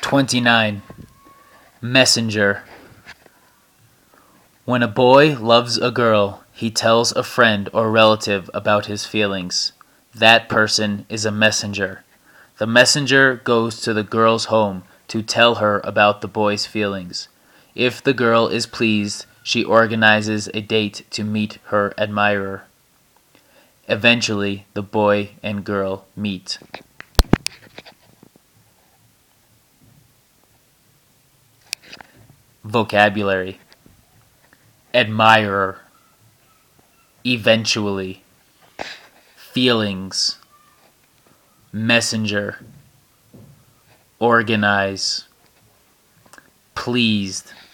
29. Messenger. When a boy loves a girl, he tells a friend or relative about his feelings. That person is a messenger. The messenger goes to the girl's home to tell her about the boy's feelings. If the girl is pleased, she organizes a date to meet her admirer. Eventually, the boy and girl meet. Vocabulary: admirer, eventually, feelings, messenger, organize, pleased.